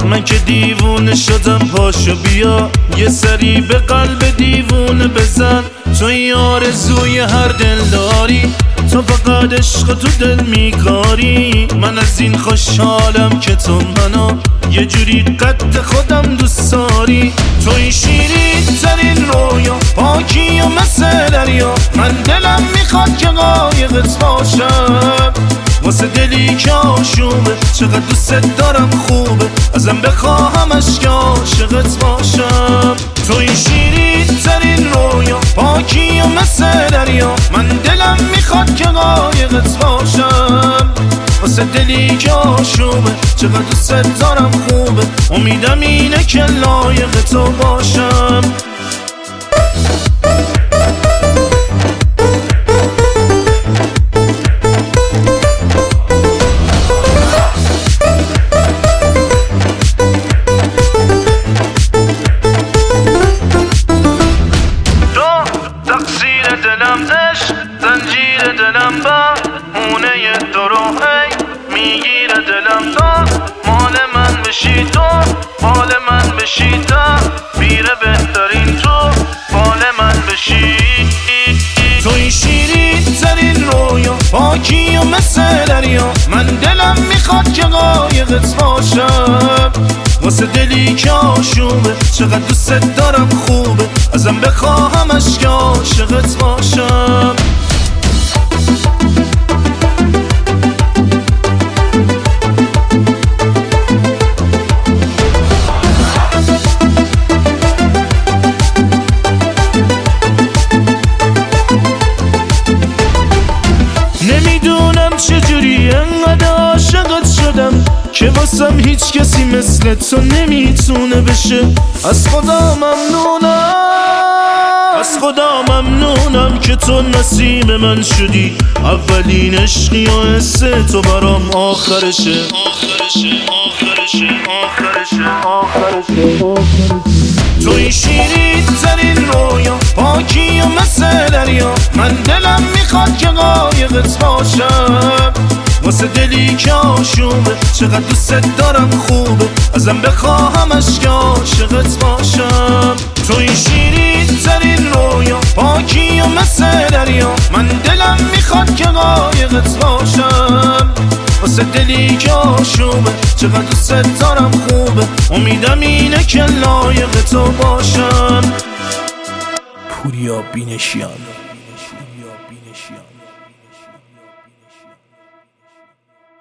من که دیوونه شدم، پاشو بیا یه سری به قلب دیوونه بزن. تو این آرزوی هر دل داری، تو فقط عشق تو دل میکاری. من از این خوشحالم که تو منو یه جوری قد خودم دوست داری. تو این شیرین ترین رویا، پاکی و مثل دریا. من دلم میخواد که قایقت باشم، واسه دلی که آشوبه. چقدر دوست دارم خوبه، ازم بخواهمش که عاشقت باشم. تو این شیرین ترین رویا، پاکی و مثل دریا. من دلم میخواد که قایقت باشم، واسه دلی که آشوبه. چقدر دوست دارم خوبه، امیدم اینه که لایق تو باشم. دلم عشق، زنجیر دلم با مونه دروهی میگیره دلم. تو مال من بشی، تو مال من بشی، تا میره بهترین تو مال من بشی. تو این شیرین ترین رویا، پاکی و مثل دریا. من دلم میخواد که قایقت باشم، واسه دلی که آشوبه. چقدر دوست دارم خوبه، ازم بخواهمش که عاشقت باشم. نمیدونم چجوری انقدر عاشقت شدم که واسم هیچ کسی مثل تو نمیتونه بشه. از خدا ممنونم که تو نصیب من شدی. اولین عشقی و حس تو برام آخرشه. تو این شیرین ترین رویا، پاکی و مثل دریا. من دلم میخواد که قایقت باشم، واسه دلی که آشوبه. چقدر دوست دارم خوبه، ازم بخواهمش که عاشقت باشم. تو این شیرین ترین رویا، پاکی و مثل دریا. من دلم میخواد که قایقت باشم، واسه دلی که آشوبه. چقدر دوست دارم خوبه، امیدم اینه که لایق تو باشم. پوریا بینشیان.